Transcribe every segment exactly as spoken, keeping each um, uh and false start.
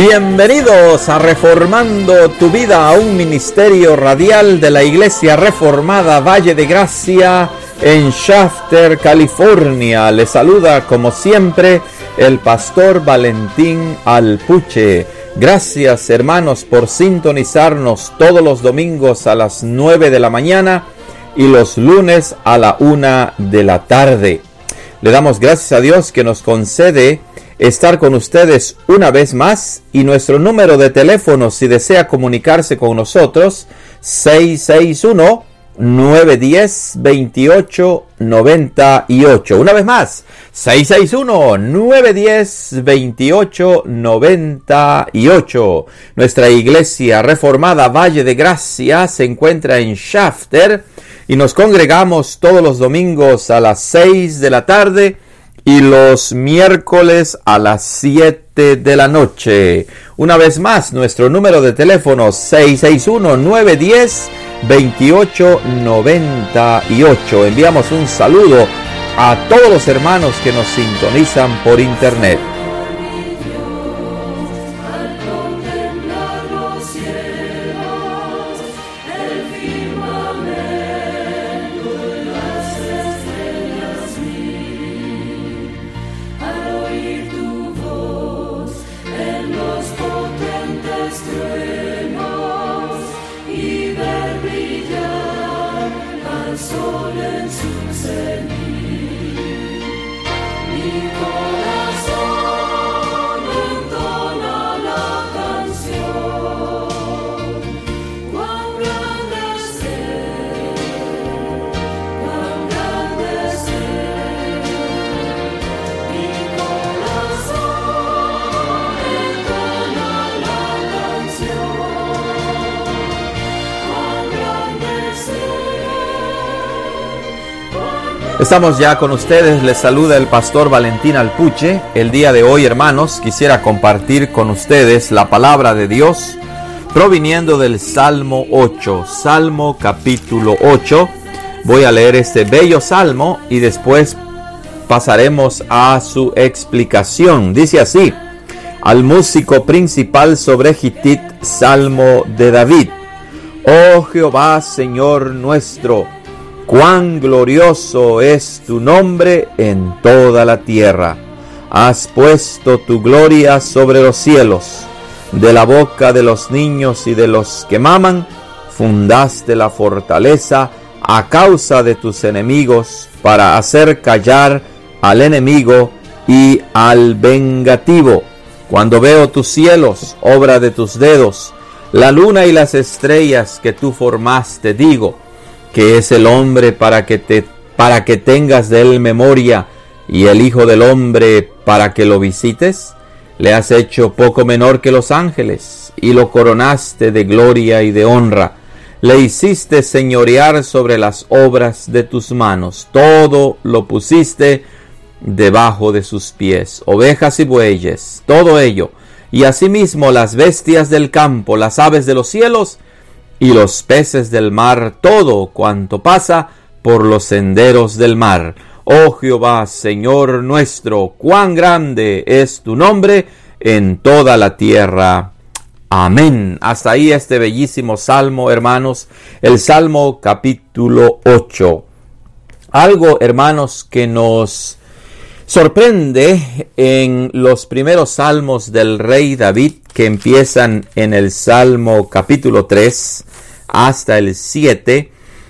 Bienvenidos a Reformando tu Vida, a un ministerio radial de la Iglesia Reformada Valle de Gracia en Shafter, California. Les saluda como siempre el pastor Valentín Alpuche. Gracias, hermanos, por sintonizarnos todos los domingos a las nueve de la mañana y los lunes a la una de la tarde. Le damos gracias a Dios que nos concede estar con ustedes una vez más, y nuestro número de teléfono, si desea comunicarse con nosotros, seis seis uno, nueve uno cero, dos ocho nueve ocho. Una vez más, seis seis uno, nueve uno cero, dos ocho nueve ocho. Nuestra Iglesia Reformada Valle de Gracia se encuentra en Shafter y nos congregamos todos los domingos a las seis de la tarde y los miércoles a las siete de la noche. Una vez más, nuestro número de teléfono seis seis uno, nueve uno cero, dos ocho nueve ocho. Enviamos un saludo a todos los hermanos que nos sintonizan por internet. Estamos ya con ustedes, les saluda el pastor Valentín Alpuche. El día de hoy, hermanos, quisiera compartir con ustedes la palabra de Dios proviniendo del Salmo ocho, Salmo capítulo ocho. Voy a leer este bello salmo y después pasaremos a su explicación. Dice así: al músico principal sobre Gitit, Salmo de David. Oh Jehová, Señor nuestro, cuán glorioso es tu nombre en toda la tierra. Has puesto tu gloria sobre los cielos. De la boca de los niños y de los que maman, fundaste la fortaleza a causa de tus enemigos, para hacer callar al enemigo y al vengativo. Cuando veo tus cielos, obra de tus dedos, la luna y las estrellas que tú formaste, digo: ¿qué es el hombre para que te para que tengas de él memoria, y el hijo del hombre para que lo visites? Le has hecho poco menor que los ángeles, y lo coronaste de gloria y de honra. Le hiciste señorear sobre las obras de tus manos. Todo lo pusiste debajo de sus pies, ovejas y bueyes, todo ello, y asimismo las bestias del campo, las aves de los cielos, y los peces del mar, todo cuanto pasa por los senderos del mar. Oh Jehová, Señor nuestro, cuán grande es tu nombre en toda la tierra. Amén. Hasta ahí este bellísimo salmo, hermanos, el Salmo capítulo ocho. Algo, hermanos, que nos sorprende en los primeros salmos del rey David, que empiezan en el Salmo capítulo tres hasta el siete,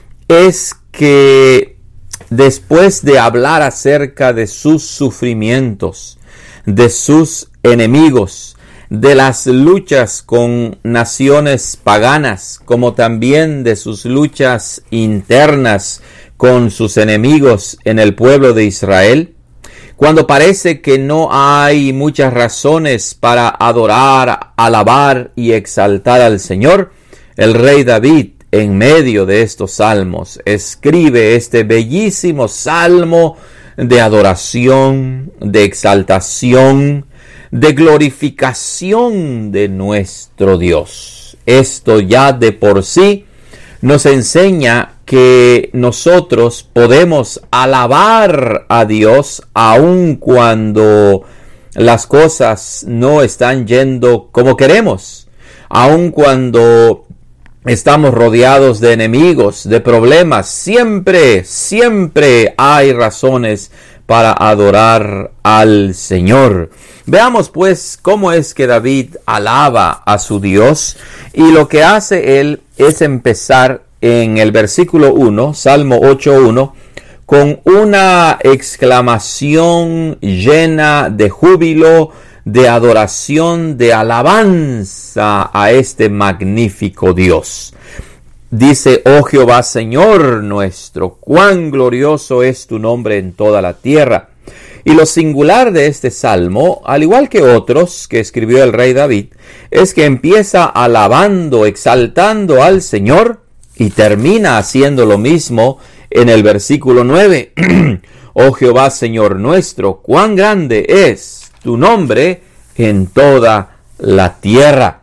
es que después de hablar acerca de sus sufrimientos, de sus enemigos, de las luchas con naciones paganas, como también de sus luchas internas con sus enemigos en el pueblo de Israel, cuando parece que no hay muchas razones para adorar, alabar y exaltar al Señor, el rey David, en medio de estos salmos, escribe este bellísimo salmo de adoración, de exaltación, de glorificación de nuestro Dios. Esto ya de por sí nos enseña que nosotros podemos alabar a Dios aun cuando las cosas no están yendo como queremos, aun cuando estamos rodeados de enemigos, de problemas, siempre, siempre hay razones para adorar al Señor. Veamos pues cómo es que David alaba a su Dios, y lo que hace él es empezar en el versículo uno, Salmo ocho uno, con una exclamación llena de júbilo, de adoración, de alabanza a este magnífico Dios. Dice: oh Jehová, Señor nuestro, cuán glorioso es tu nombre en toda la tierra. Y lo singular de este salmo, al igual que otros que escribió el rey David, es que empieza alabando, exaltando al Señor, y termina haciendo lo mismo en el versículo nueve. Oh Jehová, Señor nuestro, cuán grande es tu nombre en toda la tierra.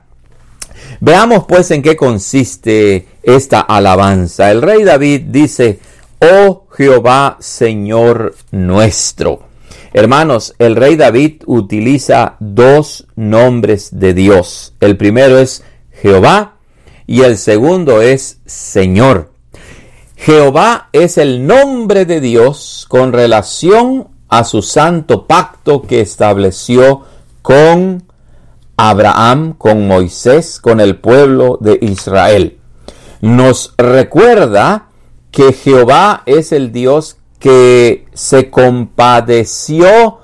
Veamos pues en qué consiste esta alabanza. El rey David dice: oh Jehová, Señor nuestro. Hermanos, el rey David utiliza dos nombres de Dios. El primero es Jehová y el segundo es Señor. Jehová es el nombre de Dios con relación a su santo pacto que estableció con Abraham, con Moisés, con el pueblo de Israel. Nos recuerda que Jehová es el Dios que se compadeció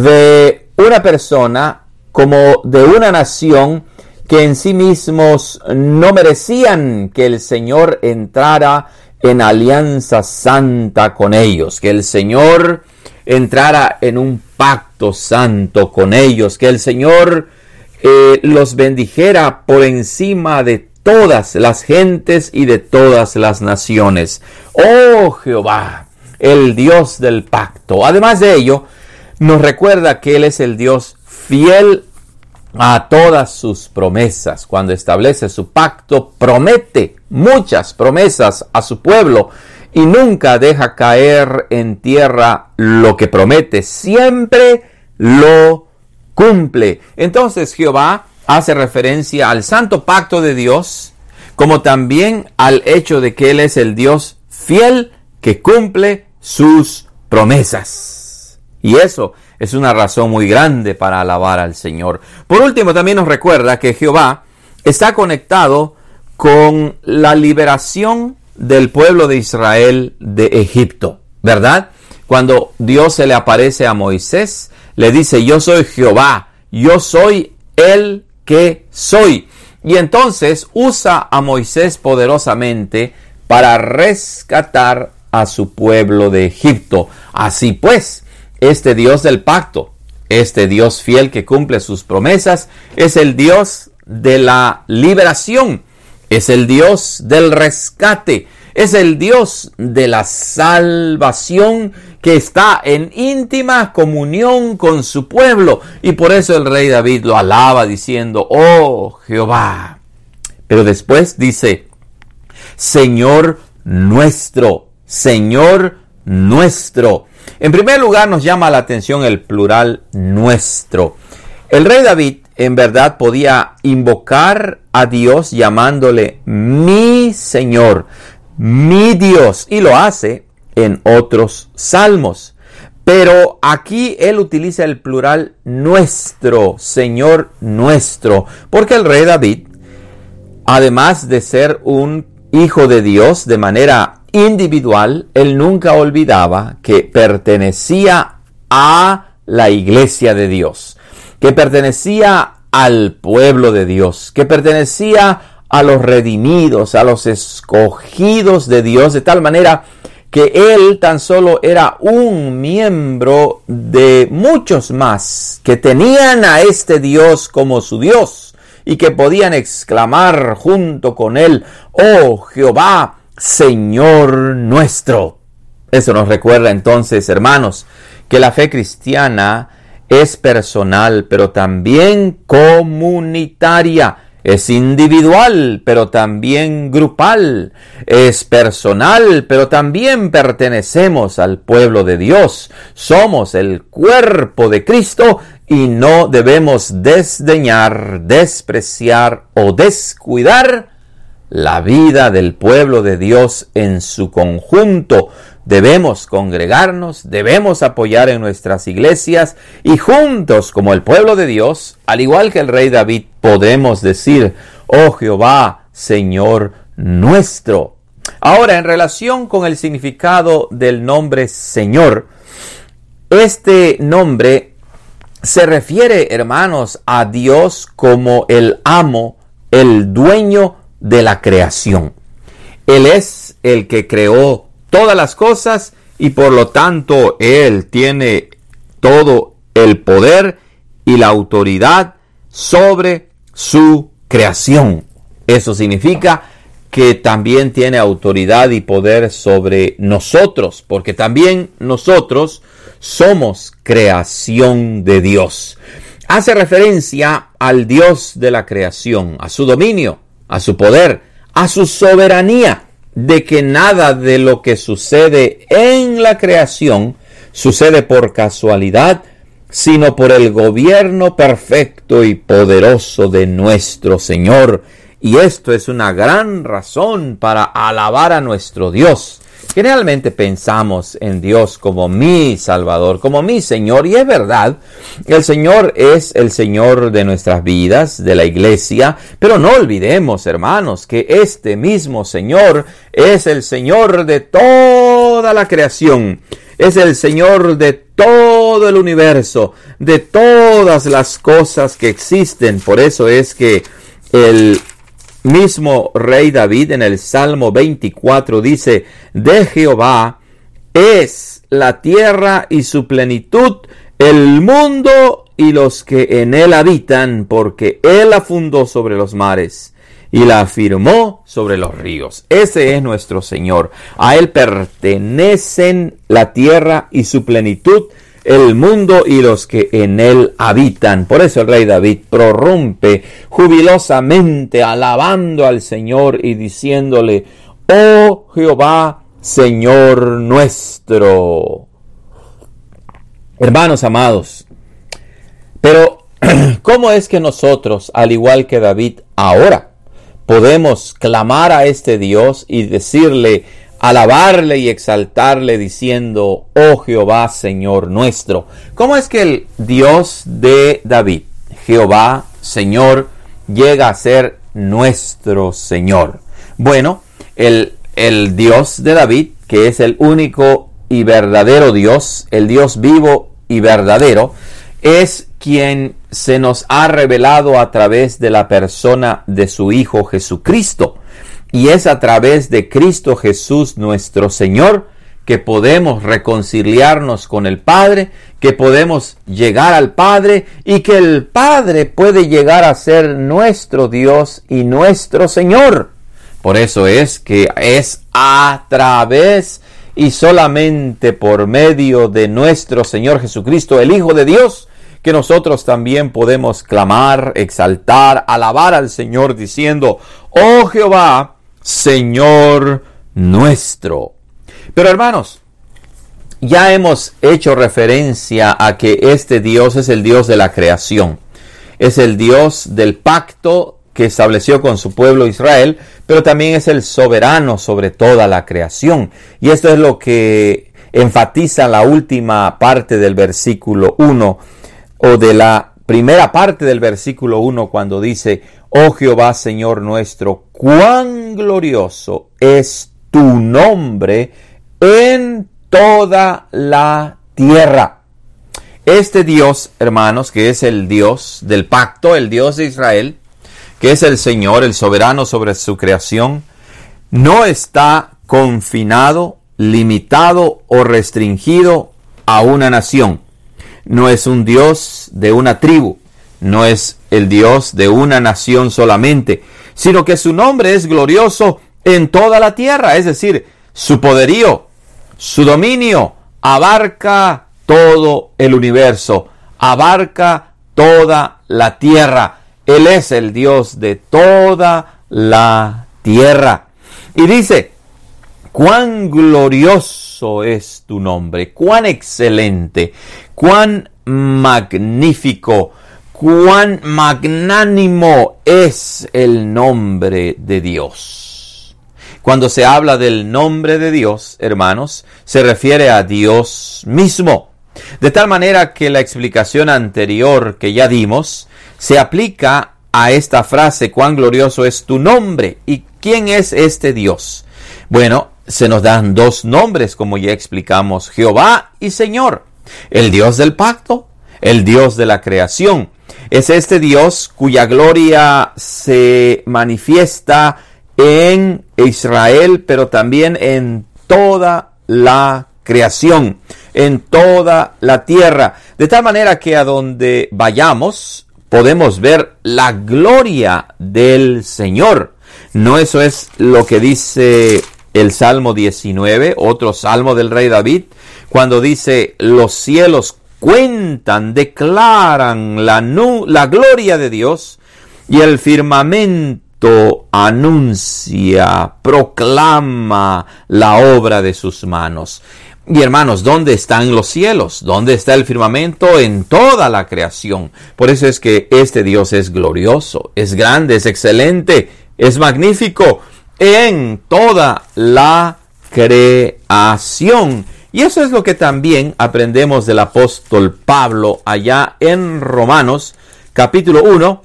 de una persona, como de una nación que en sí mismos no merecían que el Señor entrara en alianza santa con ellos, que el Señor entrara en un pacto santo con ellos, que el Señor eh, los bendijera por encima de todas las gentes y de todas las naciones. ¡Oh Jehová, el Dios del pacto! Además de ello, nos recuerda que Él es el Dios fiel a todas sus promesas. Cuando establece su pacto, promete muchas promesas a su pueblo y nunca deja caer en tierra lo que promete. Siempre lo cumple. Entonces Jehová hace referencia al santo pacto de Dios, como también al hecho de que Él es el Dios fiel que cumple sus promesas. Y eso es una razón muy grande para alabar al Señor. Por último, también nos recuerda que Jehová está conectado con la liberación del pueblo de Israel de Egipto, ¿verdad? Cuando Dios se le aparece a Moisés, le dice: yo soy Jehová, yo soy el que soy. Y entonces usa a Moisés poderosamente para rescatar a su pueblo de Egipto. Así pues, este Dios del pacto, este Dios fiel que cumple sus promesas, es el Dios de la liberación, es el Dios del rescate, es el Dios de la salvación que está en íntima comunión con su pueblo. Y por eso el rey David lo alaba diciendo: oh Jehová. Pero después dice: Señor nuestro, Señor nuestro. En primer lugar, nos llama la atención el plural nuestro. El rey David en verdad podía invocar a Dios llamándole mi Señor, mi Dios, y lo hace en otros salmos. Pero aquí él utiliza el plural nuestro, Señor nuestro, porque el rey David, además de ser un hijo de Dios de manera individual, él nunca olvidaba que pertenecía a la iglesia de Dios, que pertenecía al pueblo de Dios, que pertenecía a los redimidos, a los escogidos de Dios, de tal manera que él tan solo era un miembro de muchos más que tenían a este Dios como su Dios y que podían exclamar junto con él: oh Jehová, Señor nuestro. Eso nos recuerda entonces, hermanos, que la fe cristiana es personal, pero también comunitaria. Es individual, pero también grupal. Es personal, pero también pertenecemos al pueblo de Dios. Somos el cuerpo de Cristo y no debemos desdeñar, despreciar o descuidar la vida del pueblo de Dios en su conjunto. Debemos congregarnos, debemos apoyar en nuestras iglesias y juntos, como el pueblo de Dios, al igual que el rey David, podemos decir: oh Jehová, Señor nuestro. Ahora, en relación con el significado del nombre Señor, este nombre se refiere, hermanos, a Dios como el amo, el dueño de la creación. Él es el que creó todas las cosas y por lo tanto Él tiene todo el poder y la autoridad sobre su creación. Eso significa que también tiene autoridad y poder sobre nosotros, porque también nosotros somos creación de Dios. Hace referencia al Dios de la creación, a su dominio, a su poder, a su soberanía, de que nada de lo que sucede en la creación sucede por casualidad, sino por el gobierno perfecto y poderoso de nuestro Señor. Y esto es una gran razón para alabar a nuestro Dios. Generalmente pensamos en Dios como mi Salvador, como mi Señor, y es verdad, el Señor es el Señor de nuestras vidas, de la iglesia, pero no olvidemos, hermanos, que este mismo Señor es el Señor de toda la creación, es el Señor de todo el universo, de todas las cosas que existen. Por eso es que el mismo rey David en el Salmo veinticuatro dice: de Jehová es la tierra y su plenitud, el mundo y los que en él habitan, porque él la fundó sobre los mares y la afirmó sobre los ríos. Ese es nuestro Señor. A él pertenecen la tierra y su plenitud, el mundo y los que en él habitan. Por eso el rey David prorrumpe jubilosamente alabando al Señor y diciéndole: oh Jehová, Señor nuestro. Hermanos amados, pero ¿cómo es que nosotros, al igual que David, ahora podemos clamar a este Dios y decirle, alabarle y exaltarle diciendo: oh Jehová, Señor nuestro? ¿Cómo es que el Dios de David, Jehová, Señor, llega a ser nuestro Señor? Bueno, el, el Dios de David, que es el único y verdadero Dios, el Dios vivo y verdadero, es quien se nos ha revelado a través de la persona de su Hijo Jesucristo. Y es a través de Cristo Jesús nuestro Señor que podemos reconciliarnos con el Padre, que podemos llegar al Padre y que el Padre puede llegar a ser nuestro Dios y nuestro Señor. Por eso es que es a través y solamente por medio de nuestro Señor Jesucristo, el Hijo de Dios, que nosotros también podemos clamar, exaltar, alabar al Señor diciendo: oh Jehová, Señor nuestro. Pero hermanos, ya hemos hecho referencia a que este Dios es el Dios de la creación. Es el Dios del pacto que estableció con su pueblo Israel, pero también es el soberano sobre toda la creación. Y esto es lo que enfatiza la última parte del versículo uno, o de la primera parte del versículo uno, cuando dice: oh Jehová, Señor nuestro, cuán glorioso es tu nombre en toda la tierra. Este Dios, hermanos, que es el Dios del pacto, el Dios de Israel, que es el Señor, el soberano sobre su creación, no está confinado, limitado o restringido a una nación. No es un Dios de una tribu, no es el Dios de una nación solamente, sino que su nombre es glorioso en toda la tierra. Es decir, su poderío, su dominio abarca todo el universo, abarca toda la tierra. Él es el Dios de toda la tierra. Y dice: cuán glorioso glorioso es tu nombre, cuán excelente, cuán magnífico, cuán magnánimo es el nombre de Dios. Cuando se habla del nombre de Dios, hermanos, se refiere a Dios mismo. De tal manera que la explicación anterior que ya dimos se aplica a esta frase, cuán glorioso es tu nombre. ¿Y quién es este Dios? Bueno, se nos dan dos nombres, como ya explicamos, Jehová y Señor. El Dios del pacto, el Dios de la creación. Es este Dios cuya gloria se manifiesta en Israel, pero también en toda la creación, en toda la tierra. De tal manera que a donde vayamos, podemos ver la gloria del Señor. No, eso es lo que dice el Salmo diecinueve, otro salmo del rey David, cuando dice, los cielos cuentan, declaran la, nu- la gloria de Dios, y el firmamento anuncia, proclama la obra de sus manos. Y hermanos, ¿dónde están los cielos? ¿Dónde está el firmamento? En toda la creación. Por eso es que este Dios es glorioso, es grande, es excelente, es magnífico en toda la creación. Y eso es lo que también aprendemos del apóstol Pablo allá en Romanos capítulo uno,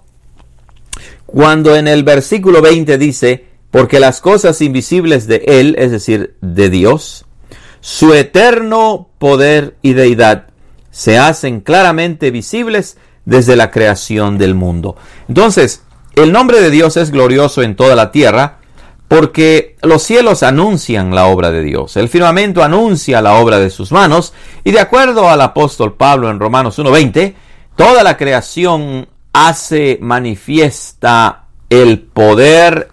cuando en el versículo veinte dice, porque las cosas invisibles de Él, es decir, de Dios, su eterno poder y deidad se hacen claramente visibles desde la creación del mundo. Entonces, el nombre de Dios es glorioso en toda la tierra porque los cielos anuncian la obra de Dios. El firmamento anuncia la obra de sus manos. Y de acuerdo al apóstol Pablo en Romanos uno veinte, toda la creación hace manifiesta el poder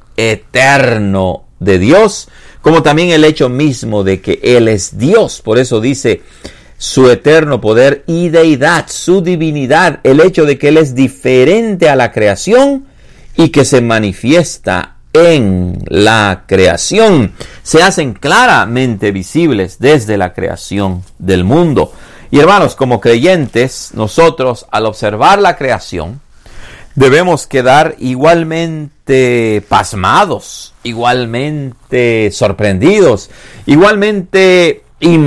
eterno de Dios, como también el hecho mismo de que Él es Dios. Por eso dice su eterno poder y deidad, su divinidad, el hecho de que Él es diferente a la creación y que se manifiesta en la creación, se hacen claramente visibles desde la creación del mundo. Y hermanos, como creyentes, nosotros al observar la creación, debemos quedar igualmente pasmados, igualmente sorprendidos, igualmente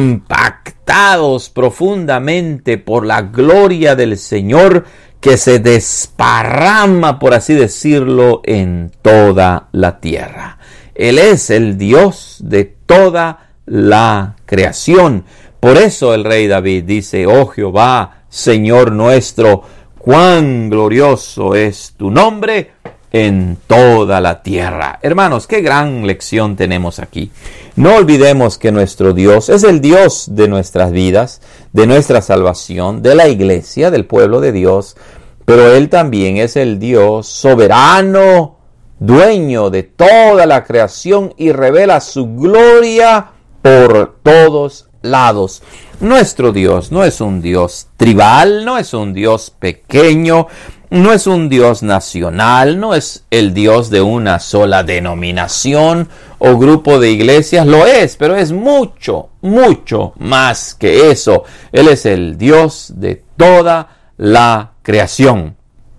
impactados profundamente por la gloria del Señor que se desparrama, por así decirlo, en toda la tierra. Él es el Dios de toda la creación. Por eso el rey David dice, oh Jehová, Señor nuestro, cuán glorioso es tu nombre en toda la tierra. Hermanos, qué gran lección tenemos aquí. No olvidemos que nuestro Dios es el Dios de nuestras vidas, de nuestra salvación, de la iglesia, del pueblo de Dios, pero Él también es el Dios soberano, dueño de toda la creación y revela su gloria por todos lados. Nuestro Dios no es un Dios tribal, no es un Dios pequeño, no es un Dios nacional, no es el Dios de una sola denominación o grupo de iglesias. Lo es, pero es mucho, mucho más que eso. Él es el Dios de toda la creación.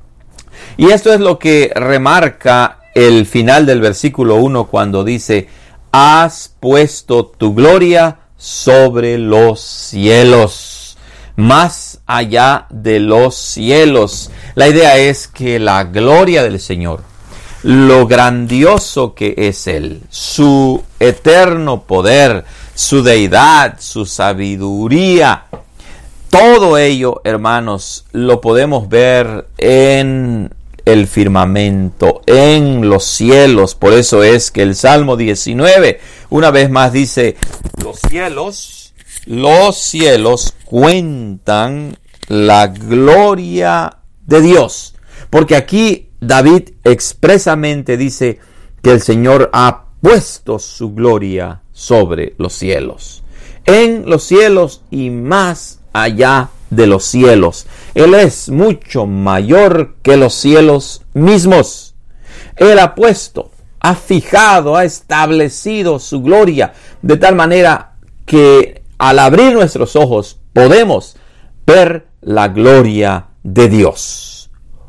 Y esto es lo que remarca el final del versículo uno cuando dice, has puesto tu gloria sobre los cielos, más allá de los cielos. La idea es que la gloria del Señor, lo grandioso que es Él, su eterno poder, su deidad, su sabiduría, todo ello, hermanos, lo podemos ver en el firmamento, en los cielos. Por eso es que el Salmo diecinueve, una vez más dice, los cielos, los cielos cuentan la gloria de Dios. Porque aquí David expresamente dice que el Señor ha puesto su gloria sobre los cielos. En los cielos y más allá de los cielos. Él es mucho mayor que los cielos mismos. Él ha puesto, ha fijado, ha establecido su gloria de tal manera que al abrir nuestros ojos podemos ver la gloria de Dios.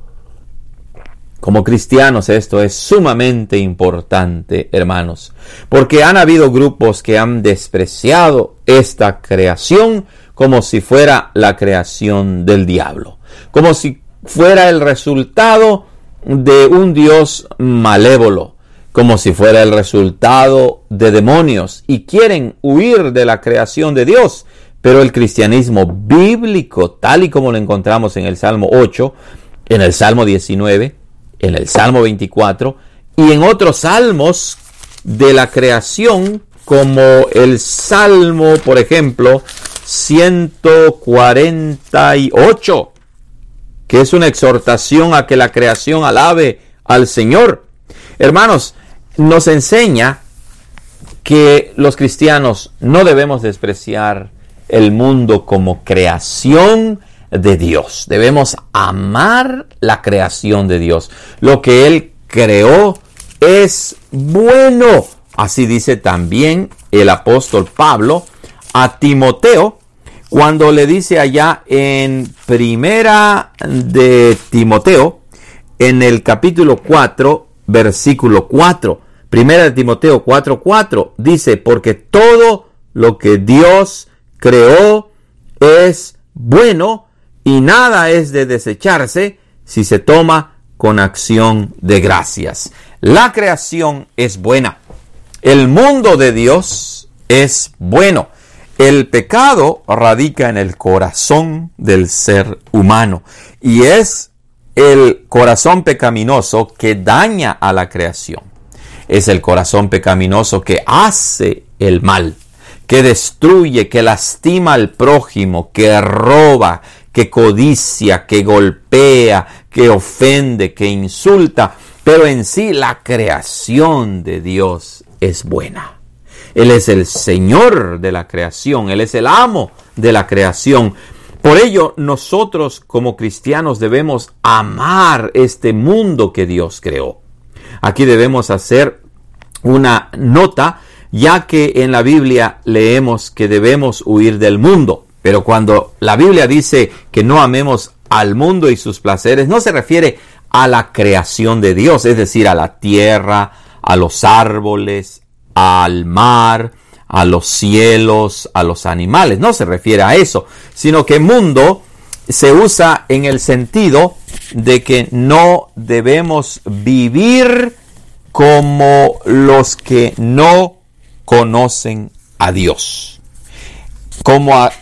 Como cristianos esto es sumamente importante, hermanos, porque han habido grupos que han despreciado esta creación como si fuera la creación del diablo, como si fuera el resultado de un Dios malévolo, como si fuera el resultado de demonios, y quieren huir de la creación de Dios. Pero el cristianismo bíblico, tal y como lo encontramos en el Salmo ocho, en el Salmo diecinueve, en el Salmo veinticuatro y en otros salmos de la creación, como el Salmo, por ejemplo, ciento cuarenta y ocho, que es una exhortación a que la creación alabe al Señor. Hermanos, nos enseña que los cristianos no debemos despreciar el mundo como creación de Dios. Debemos amar la creación de Dios. Lo que Él creó es bueno. Así dice también el apóstol Pablo a Timoteo, cuando le dice allá en Primera de Timoteo, en el capítulo cuatro, versículo cuatro. Primera de Timoteo cuatro, cuatro, dice, porque todo lo que Dios creó es bueno y nada es de desecharse si se toma con acción de gracias. La creación es buena. El mundo de Dios es bueno. El pecado radica en el corazón del ser humano y es el corazón pecaminoso que daña a la creación. Es el corazón pecaminoso que hace el mal, que destruye, que lastima al prójimo, que roba, que codicia, que golpea, que ofende, que insulta. Pero en sí la creación de Dios es buena. Él es el Señor de la creación, Él es el amo de la creación. Por ello, nosotros como cristianos debemos amar este mundo que Dios creó. Aquí debemos hacer una nota, ya que en la Biblia leemos que debemos huir del mundo. Pero cuando la Biblia dice que no amemos al mundo y sus placeres, no se refiere a la creación de Dios, es decir, a la tierra, a los árboles, al mar, a los cielos, a los animales. No se refiere a eso, sino que mundo se usa en el sentido de que no debemos vivir como los que no conocen a Dios, como, a,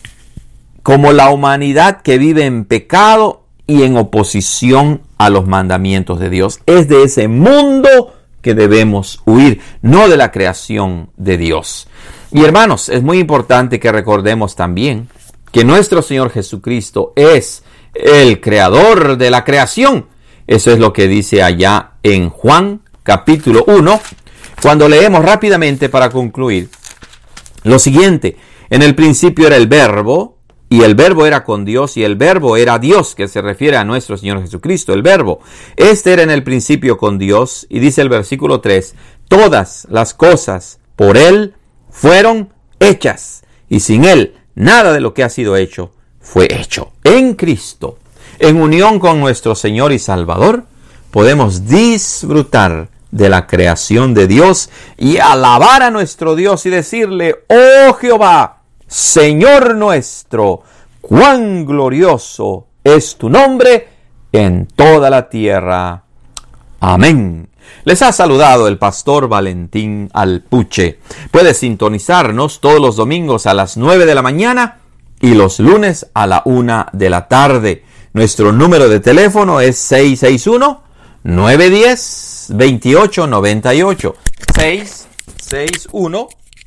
como la humanidad que vive en pecado y en oposición a los mandamientos de Dios. Es de ese mundo que debemos huir, no de la creación de Dios. Y hermanos, es muy importante que recordemos también que nuestro Señor Jesucristo es el creador de la creación. Eso es lo que dice allá en Juan capítulo uno, cuando leemos rápidamente para concluir lo siguiente: en el principio era el Verbo, y el Verbo era con Dios, y el Verbo era Dios, que se refiere a nuestro Señor Jesucristo, el Verbo. Este era en el principio con Dios, y dice el versículo tres, todas las cosas por Él fueron hechas, y sin Él nada de lo que ha sido hecho fue hecho. En Cristo, en unión con nuestro Señor y Salvador, podemos disfrutar de la creación de Dios y alabar a nuestro Dios y decirle, oh Jehová, Señor nuestro, cuán glorioso es tu nombre en toda la tierra. Amén. Les ha saludado el pastor Valentín Alpuche. Puede sintonizarnos todos los domingos a las nueve de la mañana y los lunes a la una de la tarde. Nuestro número de teléfono es seis seis uno, nueve uno cero, dos ocho nueve ocho. seis seis uno,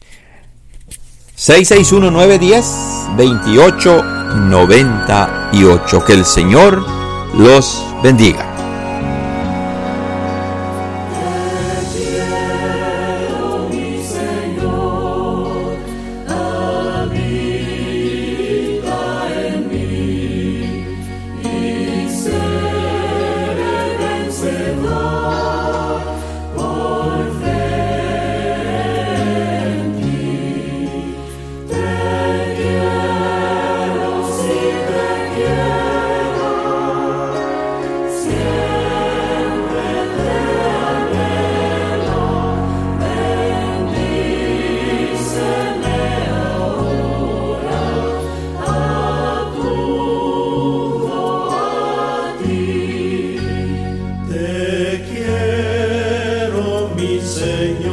seis seis uno, nueve uno cero, dos ocho nueve ocho. Que el Señor los bendiga. Señor.